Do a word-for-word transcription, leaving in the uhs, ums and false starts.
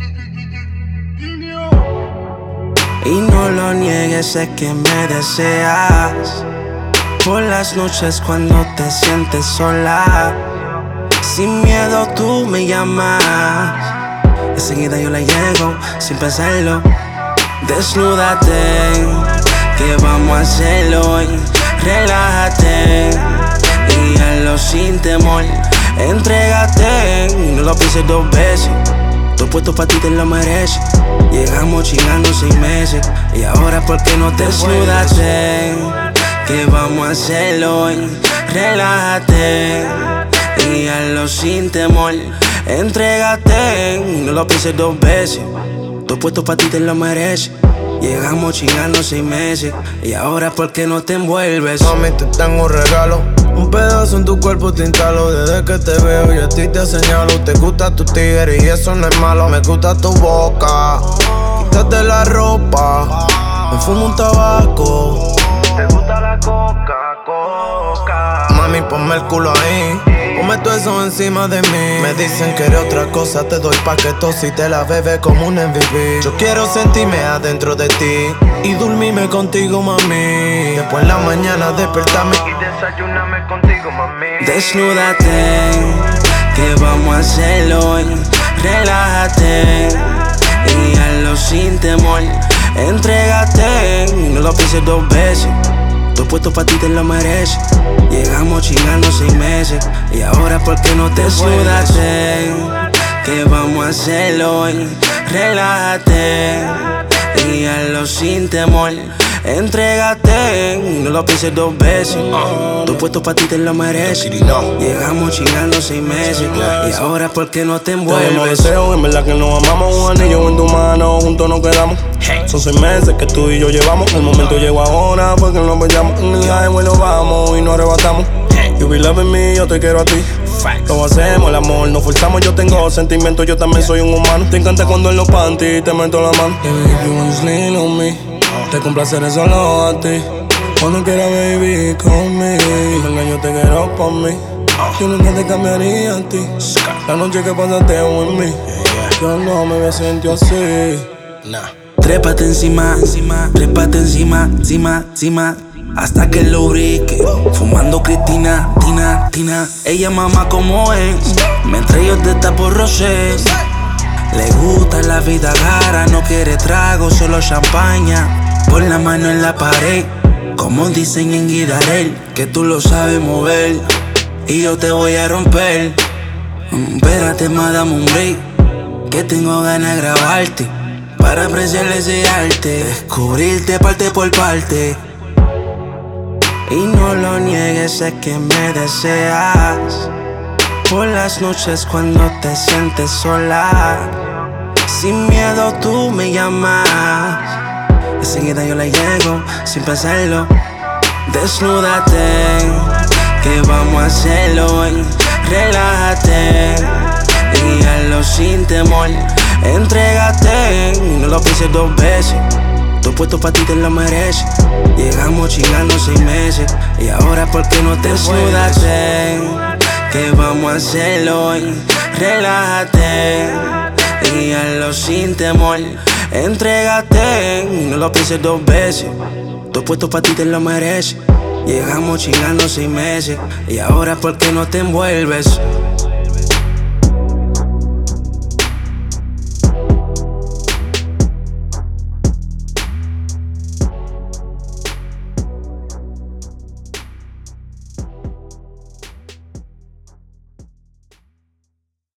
Y no lo niegues, sé que me deseas. Por las noches cuando te sientes sola, sin miedo tú me llamas. Enseguida yo le llego, sin pensarlo. Desnúdate, que vamos a hacerlo hoy. Relájate y hazlo sin temor. Entrégate y no lo pienses dos veces. Todo puesto pa' ti te lo mereces. Llegamos chingando seis meses y ahora ¿por qué no te desnúdate? Que vamos a hacerlo hoy. Relájate y hazlo sin temor. Entrégate y no lo pienses dos veces. Todo puesto pa' ti te lo mereces. Llegamos chingando seis meses y ahora ¿por qué no te envuelves? Mami, te tengo un regalo. Un pedazo en tu cuerpo te instalo. Desde que te veo y a ti te señalo. Te gusta tu tigre y eso no es malo. Me gusta tu boca, quítate la ropa. Me fumo un tabaco. Te gusta la coca, coca. Mami, ponme el culo ahí. Ponme todo eso encima de mí. Me dicen que eres otra cosa. Te doy paquetos y te la bebes como un M V P. Yo quiero sentirme adentro de ti y dormirme contigo, mami. Después en la mañana despertarme y desayunarme contigo, mami. Desnúdate, que vamos a hacerlo hoy. Relájate y hazlo sin temor. Entrégate y no lo pienses dos veces. Todo puesto pa' ti te lo mereces. Llegamos chingando seis meses y ahora ¿por qué no te desnúdate? Que vamos a hacerlo hoy. Relájate y hazlo sin temor. Entrégate y no lo pienses dos veces. Todo puesto pa' ti te lo mereces. Llegamos chingando seis meses y ahora ¿por qué no te envuelves? Deseo, en verdad que nos amamos. Un anillo en tu mano, juntos nos quedamos. Son seis meses que tú y yo llevamos. El momento llegó ahora porque nos veamos. En el highway nos vamos y nos arrebatamos. You be loving me, yo te quiero a ti. Lo hacemos, el amor, nos forzamos. Yo tengo sentimientos, yo también soy un humano. Te encanta cuando en los panties te meto la mano. Baby, if you wanna lean on me, te complaceré solo a ti. Cuando quieras, baby, conmigo. Venga, yo te quiero por mí. Yo nunca te cambiaría a ti. La noche que pasaste en mí, yo no me había sentido así. Nah. Trépate encima, encima, trépate encima, encima, encima, hasta que lubrique. Fumando Cristina, Tina, Tina. Ella mama como es, mientras yo te tapo rosé. Le gusta la vida cara, no quiere trago, solo champaña. Pon la mano en la pared, como dicen en Guidarel, que tú lo sabes mover y yo te voy a romper. Mm, Espérate, madame, un break, que tengo ganas de grabarte para apreciar ese arte, descubrirte parte por parte. Y no lo niegues, sé que me deseas. Por las noches cuando te sientes sola, sin miedo tú me llamas. Enseguida yo le llego, sin pensarlo. Desnúdate, que vamos a hacerlo hoy. Relájate y hazlo sin temor. Entrégate y no lo pienses dos veces. Todo puesto pa' ti te lo mereces. Llegamos chingando seis meses y ahora ¿por qué no te desnúdate? Que vamos a hacerlo hoy. Relájate y hazlo sin temor. Entrégate y no lo pienses dos veces. Todo puesto pa' ti te lo mereces. Llegamos chingando seis meses y ahora ¿por qué no te envuelves?